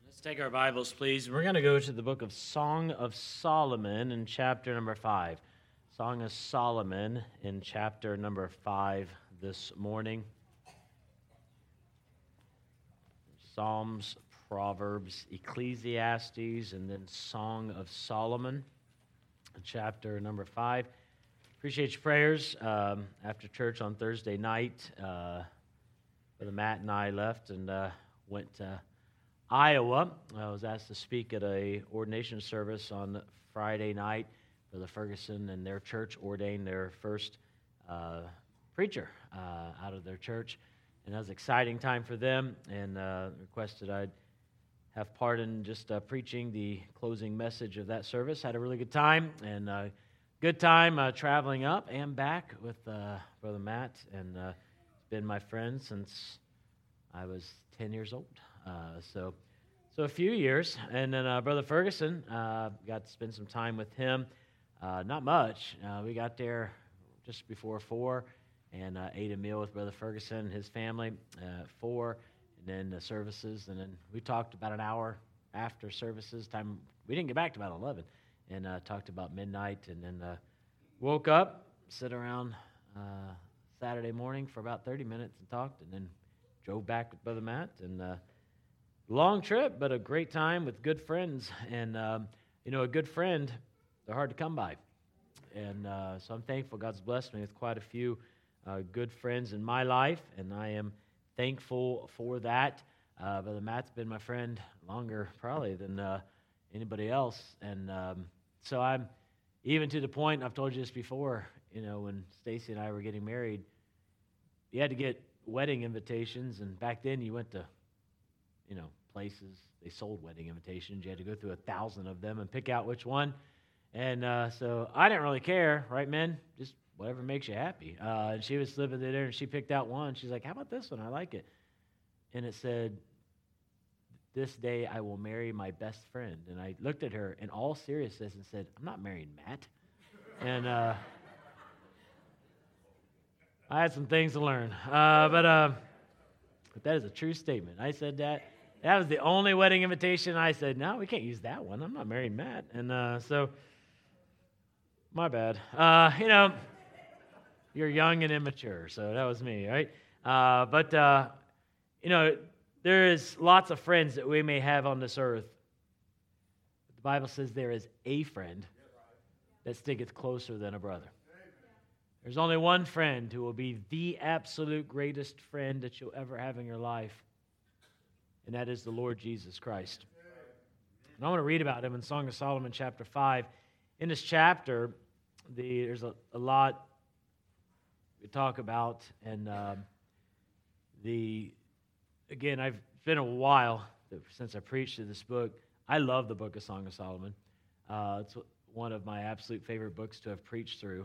Let's take our Bibles, please. We're going to go to the book of Song of Solomon in chapter number 5. Song of Solomon in chapter number 5 this morning. Psalms, Proverbs, Ecclesiastes, and then Song of Solomon, chapter number 5. Appreciate your prayers. After church on Thursday night, Brother Matt and I left and went to Iowa. I was asked to speak at a ordination service on Friday night. Brother Ferguson and their church ordained their first preacher out of their church. And that was an exciting time for them, and requested I'd have part in just preaching the closing message of that service. Had a really good time, and good time traveling up and back with Brother Matt, and he's been my friend since I was 10 years old. So a few years, and then Brother Ferguson, got to spend some time with him. Not much. We got there just before 4, and ate a meal with Brother Ferguson and his family at 4, and then the services, and then we talked about an hour after services. Time we didn't get back to about 11, and talked about midnight, and then woke up, sit around Saturday morning for about 30 minutes and talked, and then drove back with Brother Matt, and long trip, but a great time with good friends. And, a good friend, they're hard to come by. And so I'm thankful God's blessed me with quite a few good friends in my life, and I am thankful for that. Brother Matt's been my friend longer probably than anybody else. And so I'm even to the point, I've told you this before, when Stacy and I were getting married, you had to get wedding invitations, and back then you went to, places, they sold wedding invitations. You had to go through 1,000 of them and pick out which one. And so I didn't really care, right, men? Just whatever makes you happy. And she was slipping there, and she picked out one. She's like, how about this one? I like it. And it said, this day I will marry my best friend. And I looked at her in all seriousness and said, I'm not marrying Matt. And I had some things to learn. But that is a true statement. I said that. That was the only wedding invitation. I said, no, we can't use that one. I'm not marrying Matt. And so, my bad. You're young and immature, so that was me, right? But there is lots of friends that we may have on this earth. The Bible says there is a friend that sticketh closer than a brother. There's only one friend who will be the absolute greatest friend that you'll ever have in your life, and that is the Lord Jesus Christ. And I want to read about him in Song of Solomon chapter 5. In this chapter, there's a lot we talk about, and again, it's been a while since I preached through this book. I love the book of Song of Solomon. It's one of my absolute favorite books to have preached through.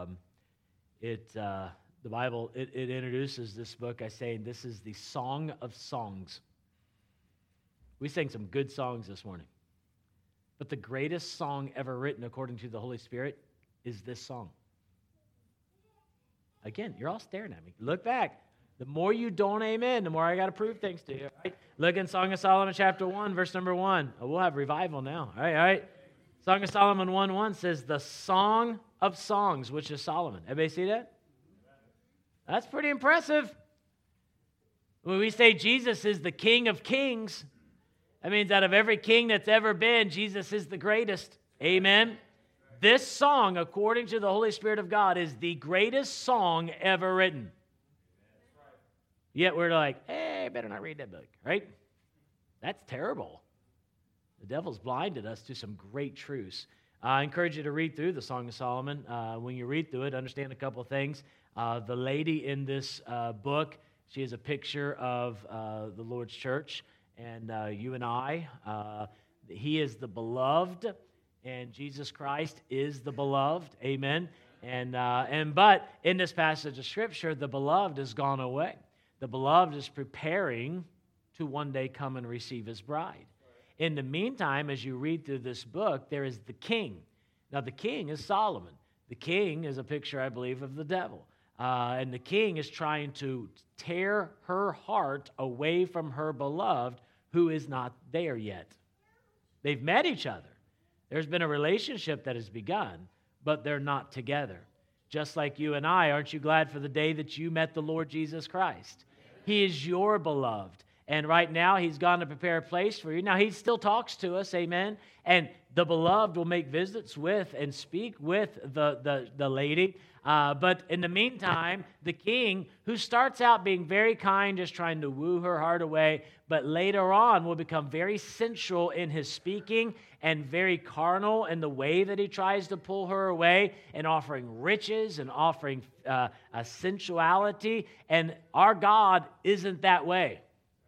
The Bible, it introduces this book by saying this is the Song of Songs. We sang some good songs this morning. But the greatest song ever written according to the Holy Spirit is this song. Again, you're all staring at me. Look back. The more you don't amen, the more I got to prove things to you. Right? Look in Song of Solomon chapter 1, verse number 1. Oh, we'll have revival now. All right. Song of Solomon 1:1 says, the Song of Songs, which is Solomon. Everybody see that? That's pretty impressive. When we say Jesus is the King of Kings, that means out of every king that's ever been, Jesus is the greatest. Amen. This song, according to the Holy Spirit of God, is the greatest song ever written. Yet we're like, hey, better not read that book, right? That's terrible. The devil's blinded us to some great truths. I encourage you to read through the Song of Solomon. When you read through it, understand a couple of things. The lady in this book, she is a picture of the Lord's church. And you and I, he is the beloved, and Jesus Christ is the beloved. Amen. But in this passage of Scripture, the beloved has gone away. The beloved is preparing to one day come and receive his bride. In the meantime, as you read through this book, there is the king. Now, the king is Solomon. The king is a picture, I believe, of the devil. And the king is trying to tear her heart away from her beloved, who is not there yet. They've met each other. There's been a relationship that has begun, but they're not together. Just like you and I, aren't you glad for the day that you met the Lord Jesus Christ? He is your beloved. And right now, he's gone to prepare a place for you. Now, he still talks to us, amen? And the beloved will make visits with and speak with the lady. But in the meantime, the king, who starts out being very kind, just trying to woo her heart away, but later on will become very sensual in his speaking and very carnal in the way that he tries to pull her away and offering riches and offering a sensuality. And our God isn't that way.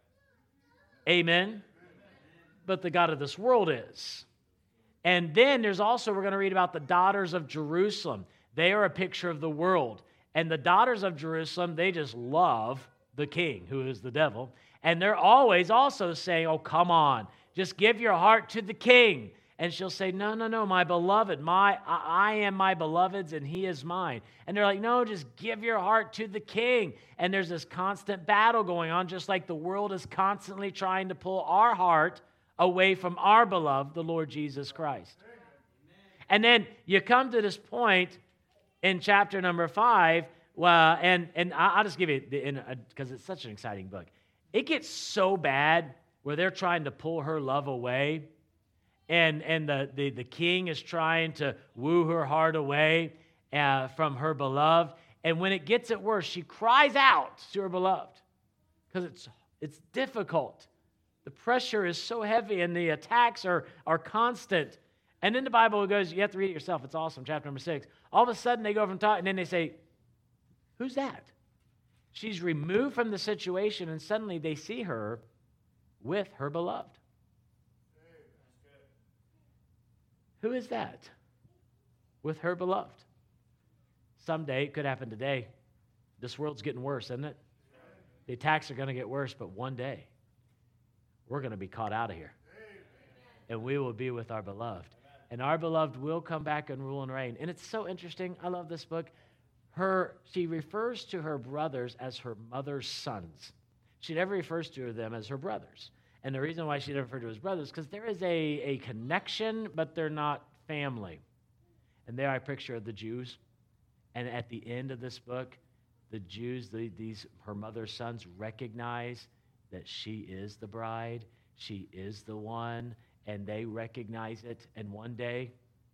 Amen? But the God of this world is. And then there's also, we're going to read about the daughters of Jerusalem. They are a picture of the world. And the daughters of Jerusalem, they just love the king, who is the devil. And they're always also saying, oh, come on, just give your heart to the king. And she'll say, no, my beloved, I am my beloved's and he is mine. And they're like, no, just give your heart to the king. And there's this constant battle going on, just like the world is constantly trying to pull our heart away from our beloved, the Lord Jesus Christ. And then you come to this point in chapter number 5, and I'll just give you, because it's such an exciting book. It gets so bad where they're trying to pull her love away, and the king is trying to woo her heart away from her beloved. And when it gets at worse, she cries out to her beloved because it's difficult. The pressure is so heavy, and the attacks are constant. And then the Bible goes, you have to read it yourself. It's awesome, chapter number 6. All of a sudden, they go from talking, and then they say, who's that? She's removed from the situation, and suddenly they see her with her beloved. Who is that? With her beloved. Someday, it could happen today. This world's getting worse, isn't it? The attacks are going to get worse, but one day, we're going to be caught out of here. And we will be with our beloved. And our beloved will come back and rule and reign. And it's so interesting. I love this book. She refers to her brothers as her mother's sons. She never refers to them as her brothers. And the reason why she never referred to as brothers is because there is a connection, but they're not family. And there I picture the Jews. And at the end of this book, the Jews, her mother's sons, recognize that she is the bride. She is the one. And they recognize it. And one day,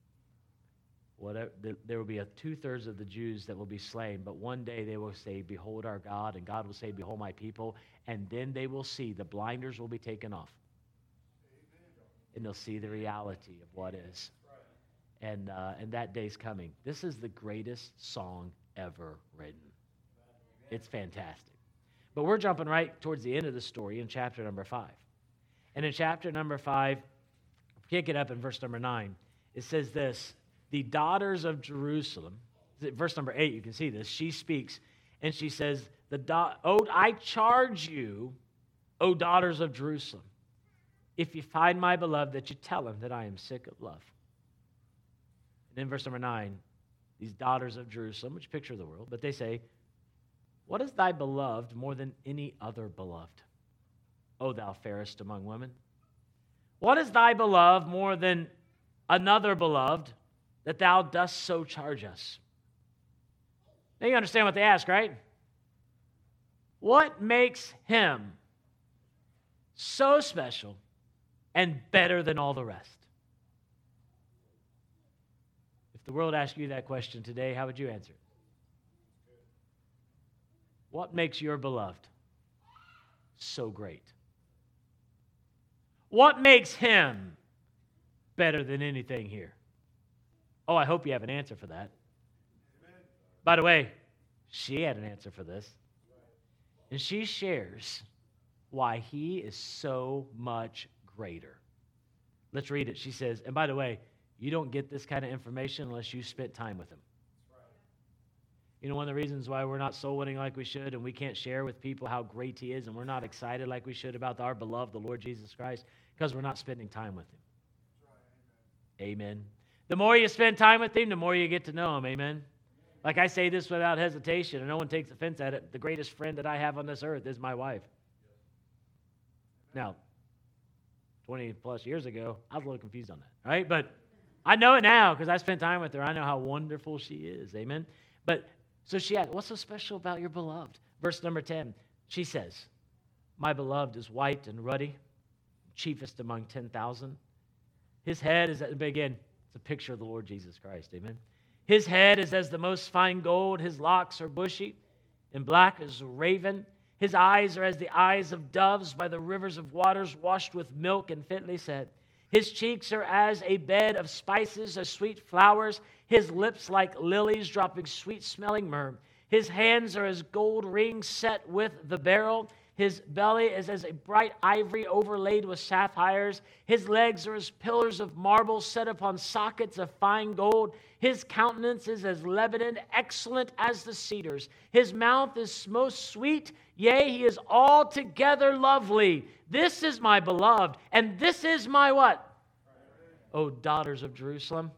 there will be 2/3 of the Jews that will be slain. But one day they will say, behold our God. And God will say, behold my people. And then they will see, the blinders will be taken off. And they'll see the reality of what is. And that day's coming. This is the greatest song ever written. It's fantastic. But we're jumping right towards the end of the story in chapter number 5. And in chapter number 5, pick it up in verse number 9. It says this, the daughters of Jerusalem, verse number 8, you can see this. She speaks, and she says, I charge you, O daughters of Jerusalem, if you find my beloved, that you tell him that I am sick of love. And then verse number 9, these daughters of Jerusalem, which picture the world, but they say, what is thy beloved more than any other beloved? O thou fairest among women. What is thy beloved more than another beloved, that thou dost so charge us? Now you understand what they ask, right? What makes him so special and better than all the rest? If the world asked you that question today, how would you answer it? What makes your beloved so great? What makes him better than anything here? Oh, I hope you have an answer for that. Amen. By the way, she had an answer for this. And she shares why he is so much greater. Let's read it. She says, and by the way, you don't get this kind of information unless you spent time with him. You know, one of the reasons why we're not soul winning like we should and we can't share with people how great he is and we're not excited like we should about our beloved, the Lord Jesus Christ, because we're not spending time with him. Amen. The more you spend time with him, the more you get to know him. Amen. Like I say this without hesitation, and no one takes offense at it. The greatest friend that I have on this earth is my wife. Now, 20 plus years ago, I was a little confused on that, right? But I know it now because I spent time with her. I know how wonderful she is, amen? But so she asked, what's so special about your beloved? Verse number 10, she says, my beloved is white and ruddy, chiefest among 10,000. His head is, again, it's a picture of the Lord Jesus Christ, amen? His head is as the most fine gold. His locks are bushy and black as a raven. His eyes are as the eyes of doves by the rivers of waters washed with milk and fitly set. His cheeks are as a bed of spices, as sweet flowers. His lips like lilies dropping sweet-smelling myrrh. His hands are as gold rings set with the beryl. His belly is as a bright ivory overlaid with sapphires. His legs are as pillars of marble set upon sockets of fine gold. His countenance is as Lebanon, excellent as the cedars. His mouth is most sweet, yea, he is altogether lovely. This is my beloved, and this is my what? O daughters of Jerusalem.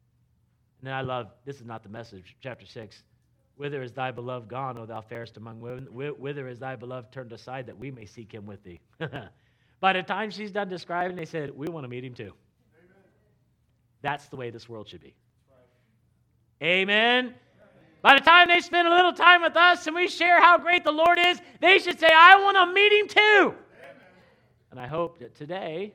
And then I love, this is not the message, chapter 6. Whither is thy beloved gone, O thou fairest among women? Whither is thy beloved turned aside, that we may seek him with thee? By the time she's done describing, they said, we want to meet him too. Amen. That's the way this world should be. Right. Amen. By the time they spend a little time with us and we share how great the Lord is, they should say, I want to meet him too. Amen. And I hope that today,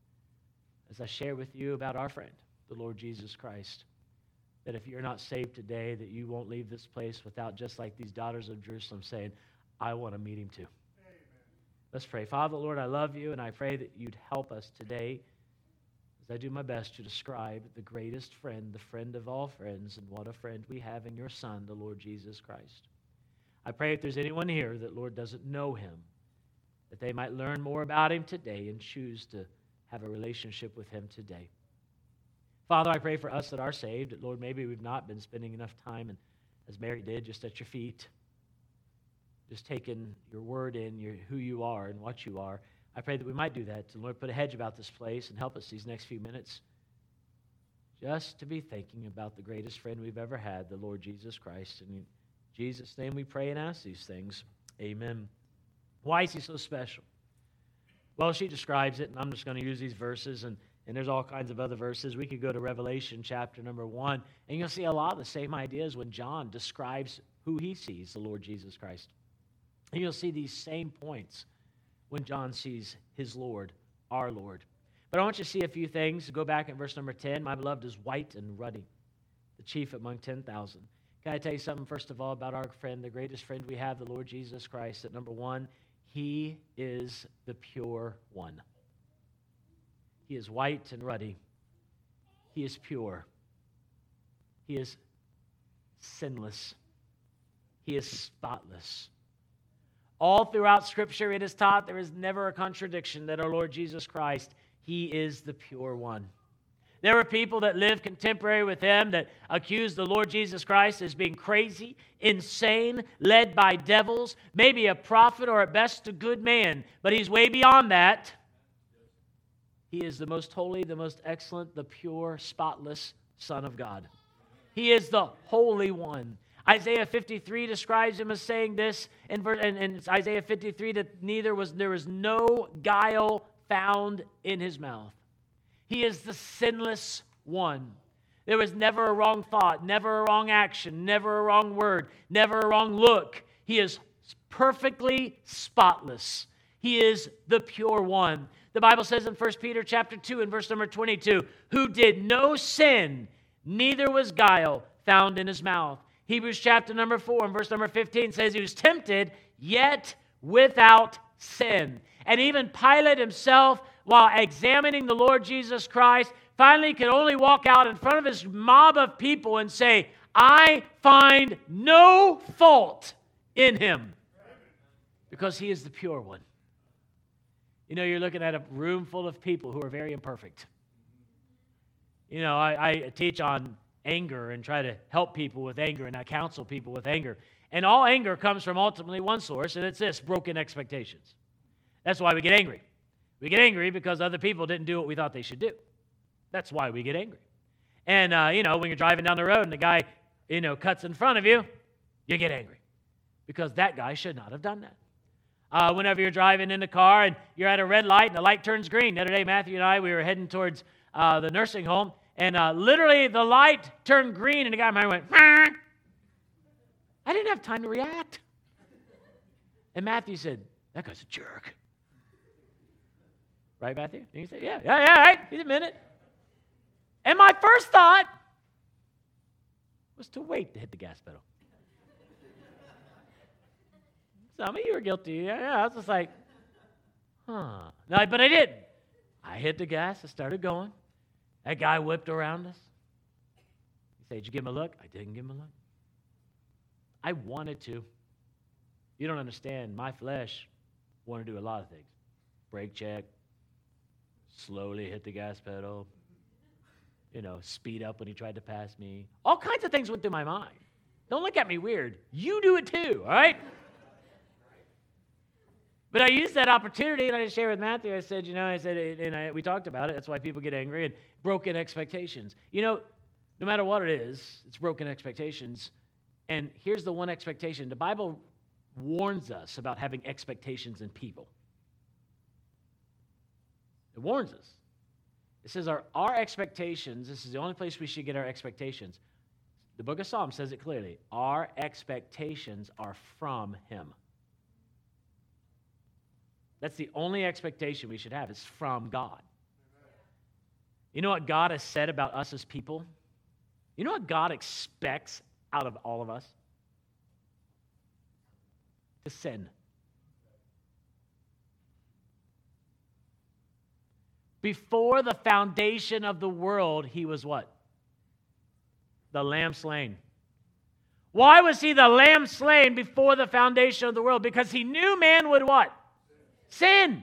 as I share with you about our friend, the Lord Jesus Christ, that if you're not saved today, that you won't leave this place without, just like these daughters of Jerusalem, saying, I want to meet him too. Amen. Let's pray. Father, Lord, I love you, and I pray that you'd help us today as I do my best to describe the greatest friend, the friend of all friends, and what a friend we have in your Son, the Lord Jesus Christ. I pray if there's anyone here that, Lord, doesn't know him, that they might learn more about him today and choose to have a relationship with him today. Father, I pray for us that are saved, that, Lord, maybe we've not been spending enough time, and as Mary did, just at your feet, just taking your word in, who you are and what you are. I pray that we might do that. And Lord, put a hedge about this place and help us these next few minutes just to be thinking about the greatest friend we've ever had, the Lord Jesus Christ. And in Jesus' name we pray and ask these things. Amen. Why is he so special? Well, she describes it, and I'm just going to use these verses, and there's all kinds of other verses. We could go to Revelation chapter number 1, and you'll see a lot of the same ideas when John describes who he sees, the Lord Jesus Christ. And you'll see these same points when John sees his Lord, our Lord. But I want you to see a few things. Go back at verse number 10. My beloved is white and ruddy, the chief among 10,000. Can I tell you something, first of all, about our friend, the greatest friend we have, the Lord Jesus Christ? That number one, he is the pure one. He is white and ruddy. He is pure. He is sinless. He is spotless. All throughout Scripture it is taught there is never a contradiction that our Lord Jesus Christ, he is the pure one. There were people that lived contemporary with him that accused the Lord Jesus Christ as being crazy, insane, led by devils, maybe a prophet or at best a good man, but he's way beyond that. He is the most holy, the most excellent, the pure, spotless Son of God. He is the Holy One. Isaiah 53 describes him as saying this, in Isaiah 53, that there was no guile found in his mouth. He is the sinless one. There was never a wrong thought, never a wrong action, never a wrong word, never a wrong look. He is perfectly spotless. He is the pure one. The Bible says in 1 Peter chapter 2 and verse number 22, who did no sin, neither was guile found in his mouth. Hebrews chapter number 4 and verse number 15 says he was tempted, yet without sin. And even Pilate himself, while examining the Lord Jesus Christ, finally could only walk out in front of his mob of people and say, I find no fault in him, because he is the pure one. You know, you're looking at a room full of people who are very imperfect. You know, I teach on anger and try to help people with anger, and I counsel people with anger. And all anger comes from ultimately one source, and it's this: broken expectations. That's why we get angry. We get angry because other people didn't do what we thought they should do. That's why we get angry. And, when you're driving down the road and the guy, cuts in front of you, you get angry because that guy should not have done that. whenever you're driving in the car and you're at a red light and the light turns green. The other day, Matthew and I, we were heading towards the nursing home, and literally the light turned green, and the guy behind me went, "Meow." I didn't have time to react. And Matthew said, "That guy's a jerk." Right, Matthew? And you say, yeah, right. He's a minute. And my first thought was to wait to hit the gas pedal. Some of you are guilty. Yeah, I was just like, No, but I didn't. I hit the gas. I started going. That guy whipped around us. He said, "Did you give him a look?" I didn't give him a look. I wanted to. You don't understand. My flesh wanted to do a lot of things. Brake check. Slowly hit the gas pedal. Speed up when he tried to pass me. All kinds of things went through my mind. Don't look at me weird. You do it too, all right? But I used that opportunity, and I just shared with Matthew. I said, we talked about it. That's why people get angry, and broken expectations. No matter what it is, it's broken expectations. And here's the one expectation. The Bible warns us about having expectations in people. It warns us. It says our expectations, this is the only place we should get our expectations. The book of Psalms says it clearly. Our expectations are from Him. That's the only expectation we should have. It's from God. You know what God has said about us as people? You know what God expects out of all of us? To sin. Before the foundation of the world, He was what? The Lamb slain. Why was He the Lamb slain before the foundation of the world? Because He knew man would what? Sin.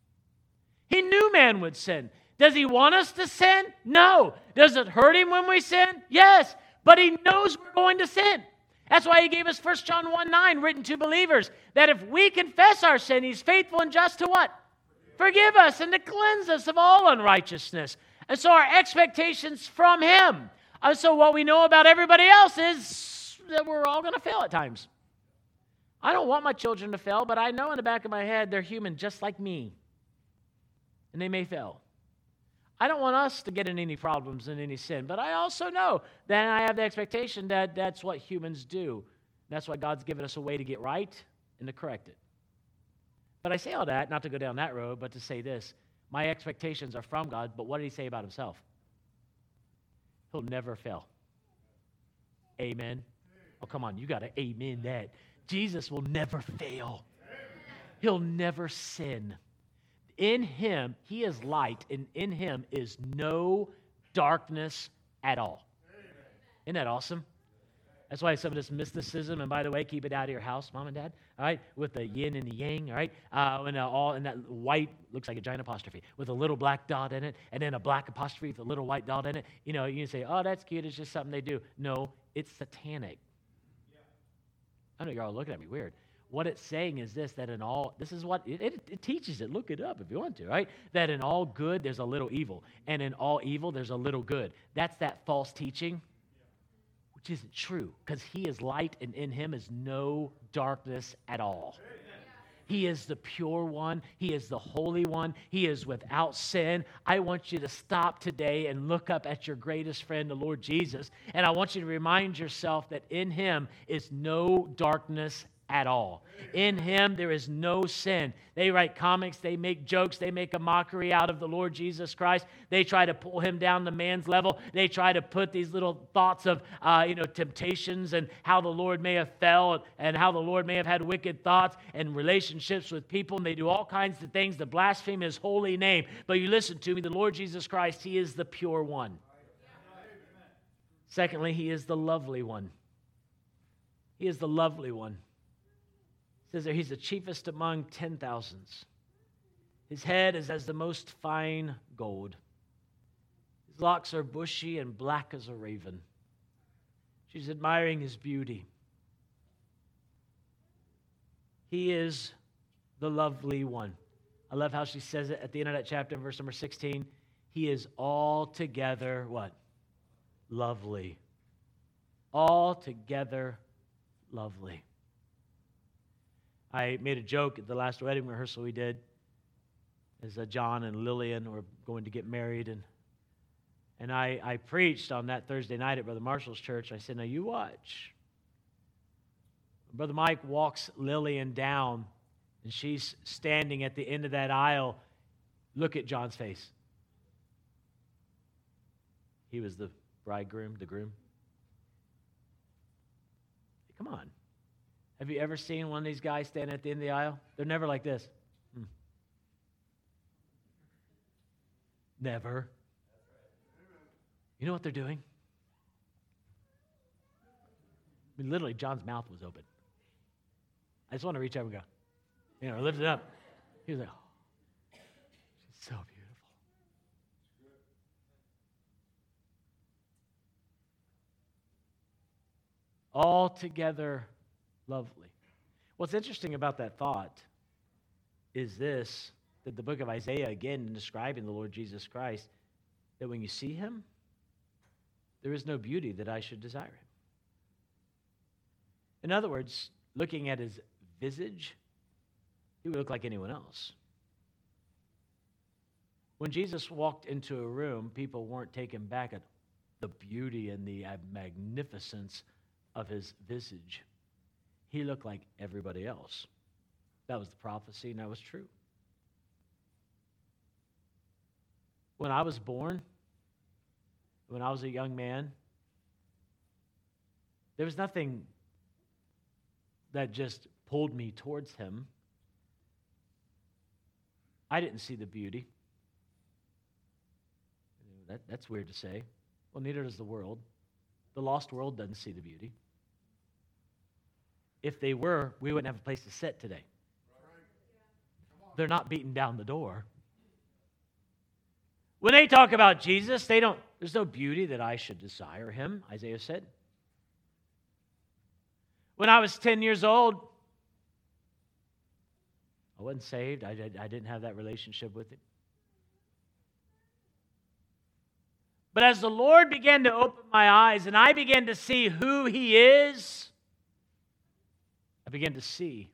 He knew man would sin. Does He want us to sin? No. Does it hurt Him when we sin? Yes. But He knows we're going to sin. That's why He gave us 1 John 1:9 written to believers, that if we confess our sin, He's faithful and just to what? Forgive us and to cleanse us of all unrighteousness. And so our expectations from Him. So what we know about everybody else is that we're all going to fail at times. I don't want my children to fail, but I know in the back of my head they're human just like me. And they may fail. I don't want us to get in any problems and any sin, but I also know that I have the expectation that that's what humans do. That's why God's given us a way to get right and to correct it. But I say all that, not to go down that road, but to say this. My expectations are from God, but what did He say about Himself? He'll never fail. Amen. Oh, come on, you got to amen that. Jesus will never fail. He'll never sin. In Him, He is light, and in Him is no darkness at all. Isn't that awesome? That's why some of this mysticism, and by the way, keep it out of your house, Mom and Dad, all right, with the yin and the yang, all right, and that white, looks like a giant apostrophe, with a little black dot in it, and then a black apostrophe with a little white dot in it. You can say, oh, that's cute, it's just something they do. No, it's satanic. I know you're all looking at me weird. What it's saying is this, that in all, this is what, it teaches it. Look it up if you want to, right? That in all good, there's a little evil. And in all evil, there's a little good. That's that false teaching, which isn't true, because He is light, and in Him is no darkness at all. He is the pure one. He is the holy one. He is without sin. I want you to stop today and look up at your greatest friend, the Lord Jesus, and I want you to remind yourself that in Him is no darkness at all. In Him, there is no sin. They write comics, they make jokes, they make a mockery out of the Lord Jesus Christ. They try to pull Him down to man's level. They try to put these little thoughts of, temptations and how the Lord may have fell and how the Lord may have had wicked thoughts and relationships with people. And they do all kinds of things to blaspheme His holy name. But you listen to me, the Lord Jesus Christ, He is the pure one. Secondly, He is the lovely one. He is the lovely one. It says there, He's the chiefest among 10,000s. His head is as the most fine gold. His locks are bushy and black as a raven. She's admiring His beauty. He is the lovely one. I love how she says it at the end of that chapter in verse number 16. He is altogether what? Lovely. Altogether lovely. I made a joke at the last wedding rehearsal we did, as John and Lillian were going to get married, and I preached on that Thursday night at Brother Marshall's church. I said, now you watch. Brother Mike walks Lillian down, and she's standing at the end of that aisle. Look at John's face. He was the bridegroom, the groom. Come on. Have you ever seen one of these guys stand at the end of the aisle? They're never like this. Never. You know what they're doing? I mean, literally, John's mouth was open. I just want to reach over and go, lift it up. He was like, oh, she's so beautiful. Altogether lovely. What's interesting about that thought is this, that the book of Isaiah, again, in describing the Lord Jesus Christ, that when you see him, there is no beauty that I should desire him. In other words, looking at his visage, he would look like anyone else. When Jesus walked into a room, people weren't taken back at the beauty and the magnificence of his visage. He looked like everybody else. That was the prophecy, and that was true. When I was born, when I was a young man, there was nothing that just pulled me towards him. I didn't see the beauty. That's weird to say. Well, neither does the world. The lost world doesn't see the beauty. If they were, we wouldn't have a place to sit today. They're not beating down the door. When they talk about Jesus, there's no beauty that I should desire him, Isaiah said. When I was 10 years old, I wasn't saved. I didn't have that relationship with him. But as the Lord began to open my eyes and I began to see who he is, I began to see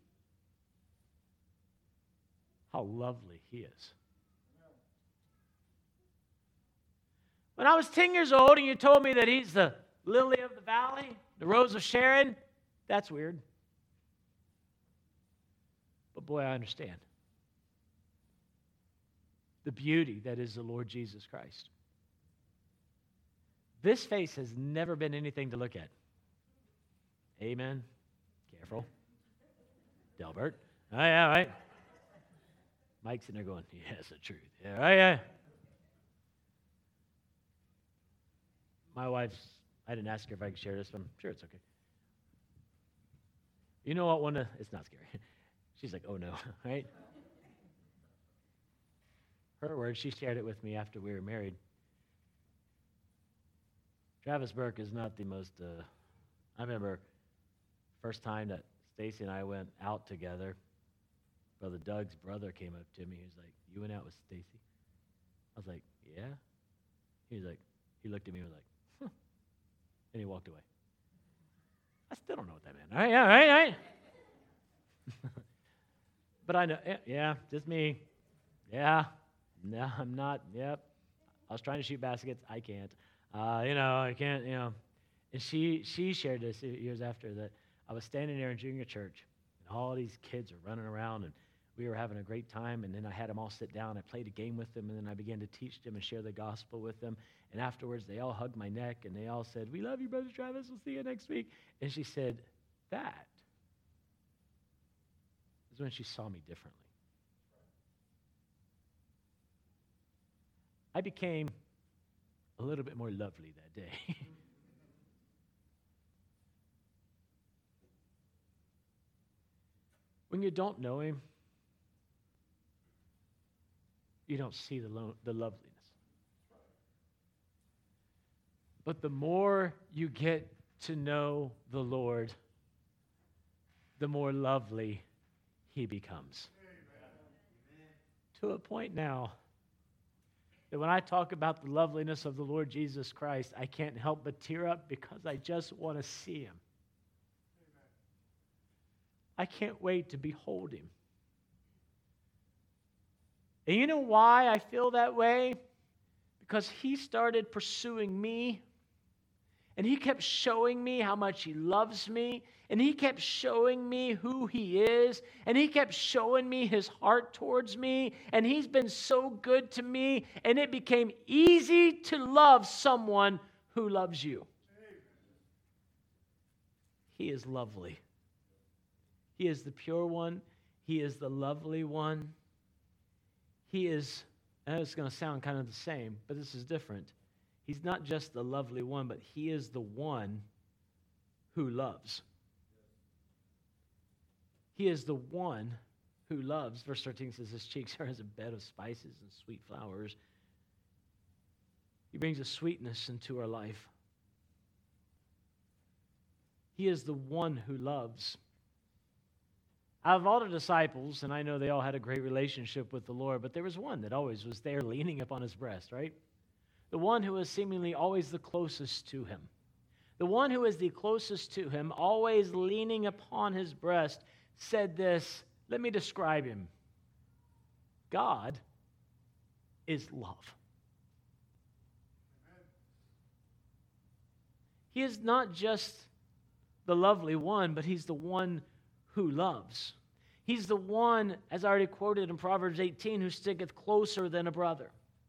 how lovely he is. When I was 10 years old and you told me that he's the lily of the valley, the rose of Sharon, that's weird. But boy, I understand the beauty that is the Lord Jesus Christ. This face has never been anything to look at. Amen. Careful. Delbert. Oh, yeah, right. Mike's in there going, yeah, it's the truth. Yeah, right, yeah. My wife's, I didn't ask her if I could share this, but I'm sure it's okay. You know what, it's not scary. She's like, oh no, right? Her words, she shared it with me after we were married. Travis Burke is not the most, I remember first time that Stacy and I went out together, Brother Doug's brother came up to me. He was like, you went out with Stacy? I was like, yeah. He looked at me and was like, huh. And he walked away. I still don't know what that meant. All right, yeah, all right. But I know, yeah, just me. Yeah, no, I'm not, yep. I was trying to shoot baskets. I can't. I can't, And she shared this years after that. I was standing there in junior church, and all these kids are running around, and we were having a great time, and then I had them all sit down. I played a game with them, and then I began to teach them and share the gospel with them. And afterwards, they all hugged my neck, and they all said, we love you, Brother Travis. We'll see you next week. And she said, that is when she saw me differently. I became a little bit more lovely that day. When you don't know him, you don't see the loveliness. But the more you get to know the Lord, the more lovely he becomes. Amen. To a point now that when I talk about the loveliness of the Lord Jesus Christ, I can't help but tear up because I just want to see him. I can't wait to behold him. And you know why I feel that way? Because he started pursuing me, and he kept showing me how much he loves me, and he kept showing me who he is, and he kept showing me his heart towards me, and he's been so good to me, and it became easy to love someone who loves you. He is lovely. He is the pure one. He is the lovely one. He is, and it's going to sound kind of the same, but this is different. He's not just the lovely one, but he is the one who loves. He is the one who loves. Verse 13 says, his cheeks are as a bed of spices and sweet flowers. He brings a sweetness into our life. He is the one who loves. Out of all the disciples, and I know they all had a great relationship with the Lord, but there was one that always was there leaning upon his breast, right? The one who was seemingly always the closest to him. The one who is the closest to him, always leaning upon his breast, said this. Let me describe him. God is love. He is not just the lovely one, but he's the one who loves. He's the one, as I already quoted in Proverbs 18, who sticketh closer than a brother.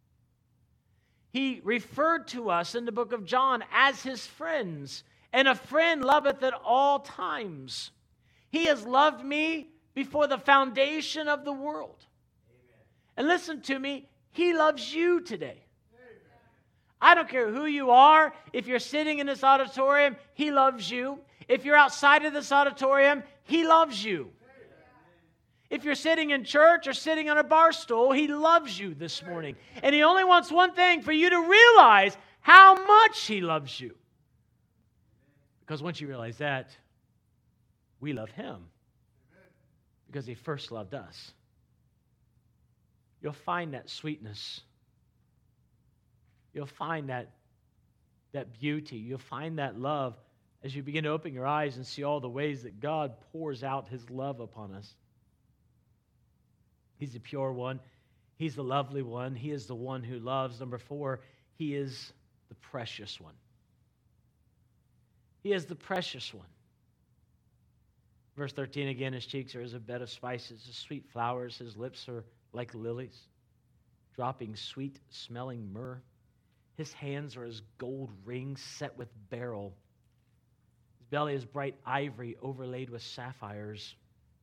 He referred to us in the book of John as his friends, and a friend loveth at all times. He has loved me before the foundation of the world. Amen. And listen to me, he loves you today. Amen. I don't care who you are. If you're sitting in this auditorium, he loves you. If you're outside of this auditorium, he loves you. If you're sitting in church or sitting on a bar stool, he loves you this morning. And he only wants one thing, for you to realize how much he loves you. Because once you realize that, we love him because he first loved us. You'll find that sweetness. You'll find that beauty. You'll find that love as you begin to open your eyes and see all the ways that God pours out his love upon us. He's the pure one. He's the lovely one. He is the one who loves. Number 4, he is the precious one. He is the precious one. Verse 13 again, his cheeks are as a bed of spices, as sweet flowers. His lips are like lilies, dropping sweet-smelling myrrh. His hands are as gold rings set with beryl. His belly is bright ivory overlaid with sapphires.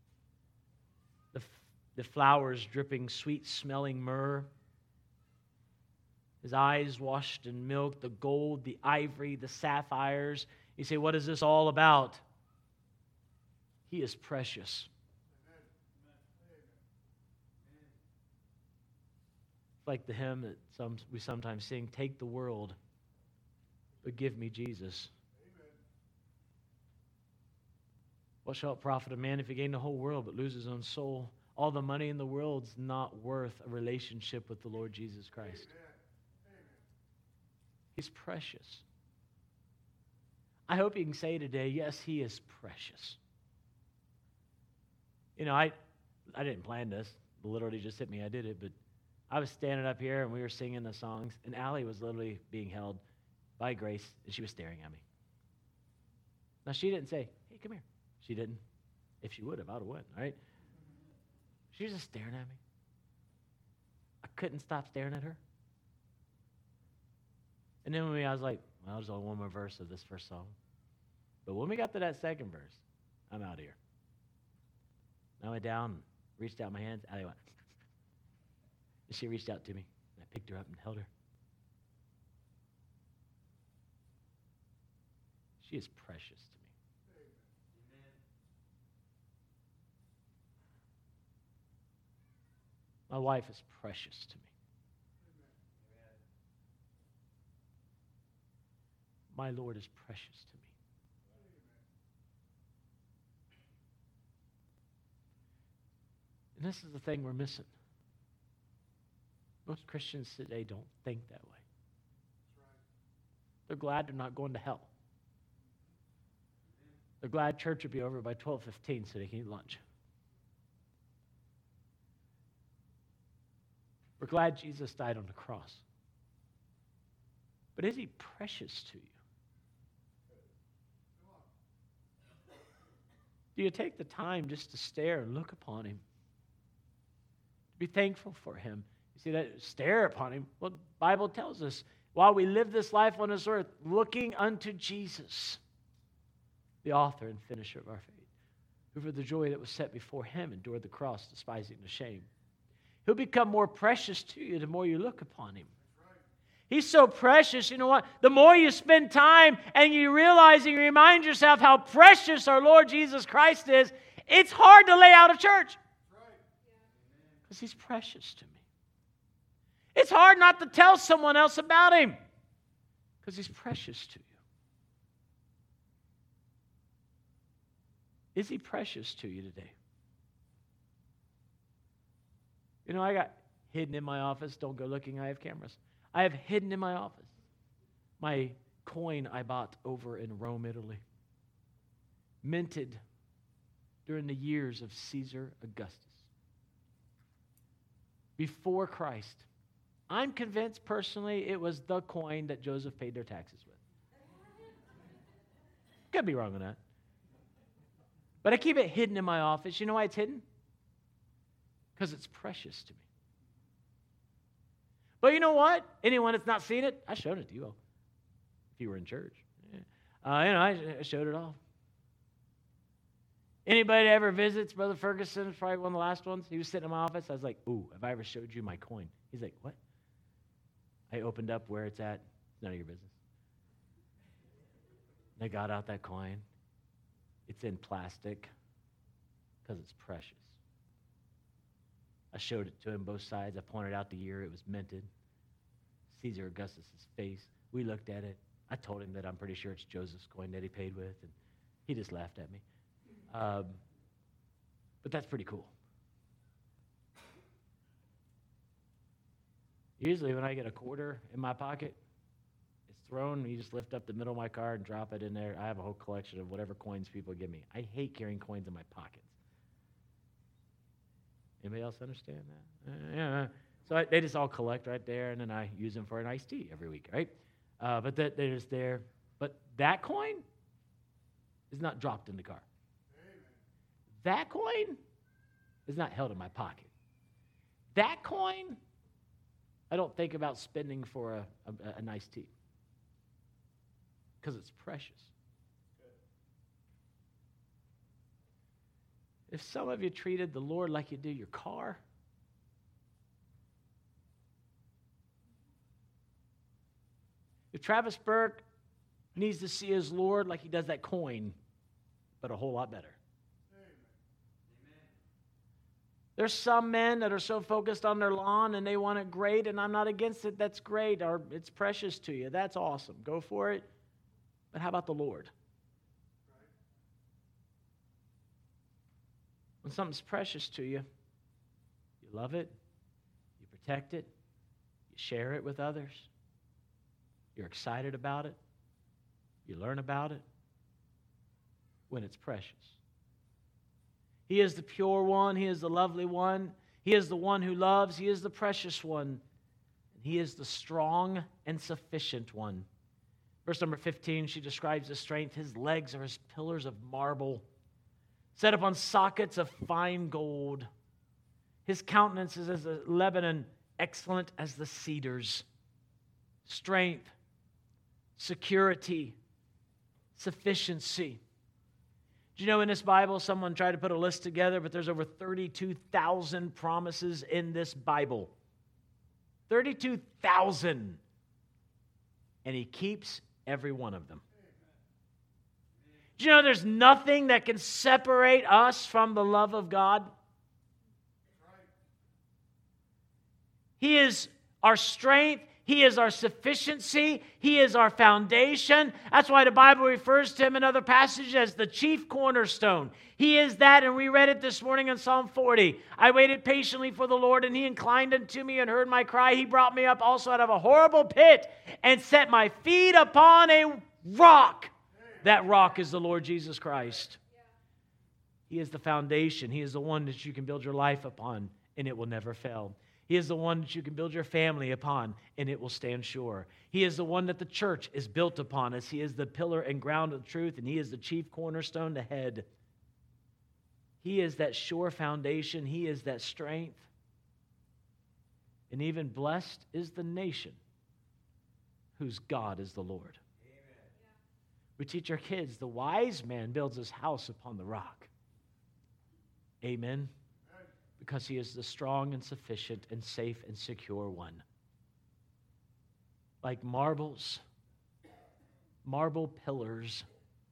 The flowers dripping sweet-smelling myrrh. His eyes washed in milk, the gold, the ivory, the sapphires. You say, what is this all about? He is precious. It's like the hymn that we sometimes sing, take the world, but give me Jesus. What shall it profit a man if he gain the whole world but lose his own soul? All the money in the world's not worth a relationship with the Lord Jesus Christ. Amen. He's precious. I hope you can say today, yes, he is precious. You know, I didn't plan this. It literally just hit me. I did it, but I was standing up here and we were singing the songs, and Allie was literally being held by Grace, and she was staring at me. Now, she didn't say, hey, come here. She didn't. If she would have, I would have went, all right? She was just staring at me. I couldn't stop staring at her. And then I was like, well, there's only one more verse of this first song. But when we got to that second verse, I'm out of here. I went down, reached out my hands, Allie went. And she reached out to me. And I picked her up and held her. She is precious to me. My wife is precious to me. My Lord is precious to me. And this is the thing we're missing. Most Christians today don't think that way. They're glad they're not going to hell. They're glad church will be over by 12:15 so they can eat lunch. We're glad Jesus died on the cross. But is he precious to you? Do you take the time just to stare and look upon him? Be thankful for him. You see that? Stare upon him. Well, the Bible tells us, while we live this life on this earth, looking unto Jesus, the author and finisher of our faith, who for the joy that was set before him endured the cross, despising the shame. He'll become more precious to you the more you look upon him. He's so precious, you know what? The more you spend time and you realize and you remind yourself how precious our Lord Jesus Christ is, it's hard to lay out a church. Because he's precious to me. It's hard not to tell someone else about him. Because he's precious to you. Is he precious to you today? You know, I got hidden in my office. Don't go looking, I have cameras. I have hidden in my office my coin I bought over in Rome, Italy. Minted during the years of Caesar Augustus. Before Christ. I'm convinced personally it was the coin that Joseph paid their taxes with. Could be wrong on that. But I keep it hidden in my office. You know why it's hidden? Because it's precious to me. But you know what? Anyone that's not seen it, I showed it to you all. If you were in church. I showed it off. Anybody that ever visits Brother Ferguson, it's probably one of the last ones. He was sitting in my office. I was like, ooh, have I ever showed you my coin? He's like, what? I opened up where it's at. It's none of your business. I got out that coin. It's in plastic because it's precious. I showed it to him both sides. I pointed out the year it was minted. Caesar Augustus' face. We looked at it. I told him that I'm pretty sure it's Joseph's coin that he paid with, and he just laughed at me. But that's pretty cool. Usually when I get a quarter in my pocket, it's thrown, you just lift up the middle of my card and drop it in there. I have a whole collection of whatever coins people give me. I hate carrying coins in my pockets. Anybody else understand that? Yeah. So they just all collect right there, and then I use them for an iced tea every week, right? But they're just there. But that coin is not dropped in the car. That coin is not held in my pocket. That coin, I don't think about spending for a nice tea. Because it's precious. If some of you treated the Lord like you do your car, if Travis Burke needs to see his Lord like he does that coin, but a whole lot better. There's some men that are so focused on their lawn and they want it great, and I'm not against it. That's great, or it's precious to you. That's awesome. Go for it. But how about the Lord? When something's precious to you, you love it, you protect it, you share it with others, you're excited about it, you learn about it when it's precious. He is the pure one. He is the lovely one. He is the one who loves. He is the precious one. He is the strong and sufficient one. Verse number 15, she describes his strength. His legs are as pillars of marble, set up on sockets of fine gold. His countenance is as a Lebanon, excellent as the cedars. Strength, security, sufficiency. Do you know in this Bible, someone tried to put a list together, but there's over 32,000 promises in this Bible. 32,000. And he keeps every one of them. Do you know there's nothing that can separate us from the love of God? He is our strength. He is our sufficiency. He is our foundation. That's why the Bible refers to him in other passages as the chief cornerstone. He is that, and we read it this morning in Psalm 40. I waited patiently for the Lord, and he inclined unto me and heard my cry. He brought me up also out of a horrible pit and set my feet upon a rock. That rock is the Lord Jesus Christ. He is the foundation. He is the one that you can build your life upon, and it will never fail. He is the one that you can build your family upon, and it will stand sure. He is the one that the church is built upon, as He is the pillar and ground of truth, and He is the chief cornerstone, the head. He is that sure foundation. He is that strength. And even blessed is the nation whose God is the Lord. Amen. We teach our kids, the wise man builds his house upon the rock. Amen. Because he is the strong and sufficient and safe and secure one. Like marbles, marble pillars,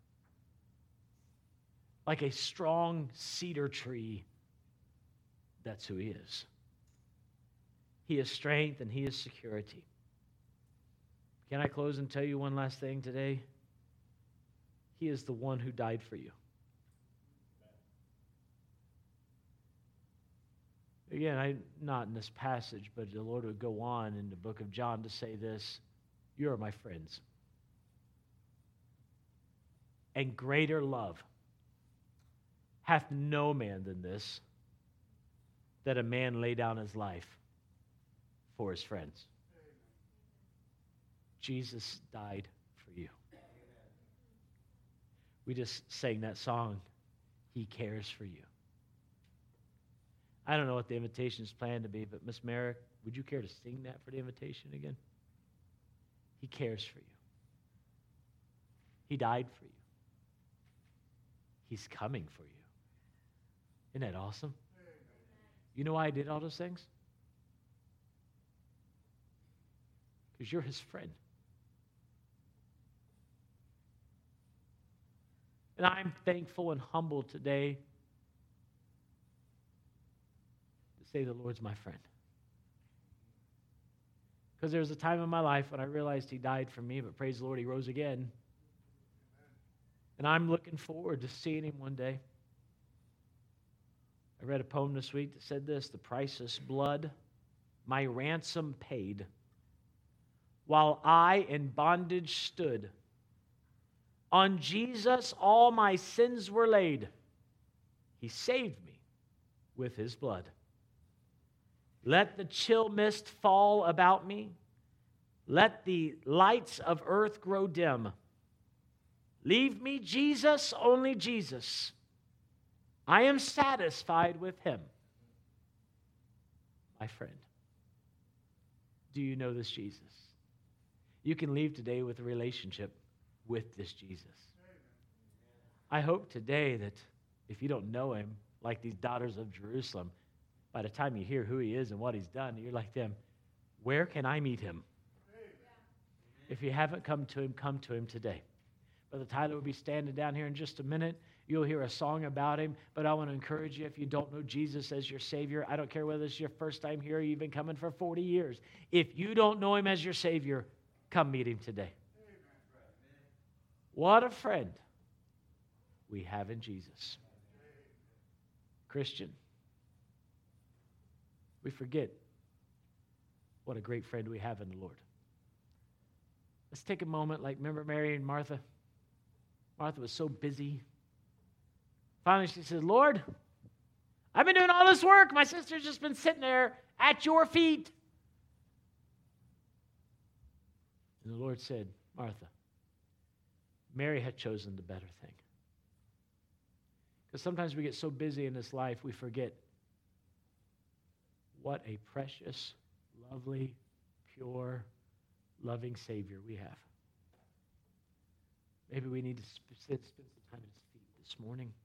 like a strong cedar tree, that's who He is. He is strength and He is security. Can I close and tell you one last thing today? He is the one who died for you. Again, not in this passage, but the Lord would go on in the book of John to say this: you are my friends. And greater love hath no man than this, that a man lay down his life for his friends. Jesus died for you. We just sang that song, He cares for you. I don't know what the invitation is planned to be, but Miss Merrick, would you care to sing that for the invitation again? He cares for you. He died for you. He's coming for you. Isn't that awesome? You know why I did all those things? Because you're His friend. And I'm thankful and humbled today to say the Lord's my friend. Because there was a time in my life when I realized He died for me, but praise the Lord, He rose again. And I'm looking forward to seeing Him one day. I read a poem this week that said this: the priceless blood my ransom paid, while I in bondage stood. On Jesus all my sins were laid. He saved me with His blood. Let the chill mist fall about me. Let the lights of earth grow dim. Leave me, Jesus, only Jesus. I am satisfied with Him. My friend, do you know this Jesus? You can leave today with a relationship with this Jesus. I hope today that if you don't know Him, like these daughters of Jerusalem, by the time you hear who He is and what He's done, you're like them, where can I meet Him? If you haven't come to Him today. Brother Tyler will be standing down here in just a minute. You'll hear a song about Him, but I want to encourage you, if you don't know Jesus as your Savior, I don't care whether it's your first time here or you've been coming for 40 years. If you don't know Him as your Savior, come meet Him today. What a friend we have in Jesus. Christian, we forget what a great friend we have in the Lord. Let's take a moment, like remember Mary and Martha? Martha was so busy. Finally, she said, Lord, I've been doing all this work. My sister's just been sitting there at your feet. And the Lord said, Martha, Mary had chosen the better thing. Because sometimes we get so busy in this life, we forget what a precious, lovely, pure, loving Savior we have. Maybe we need to spend some time at His feet this morning.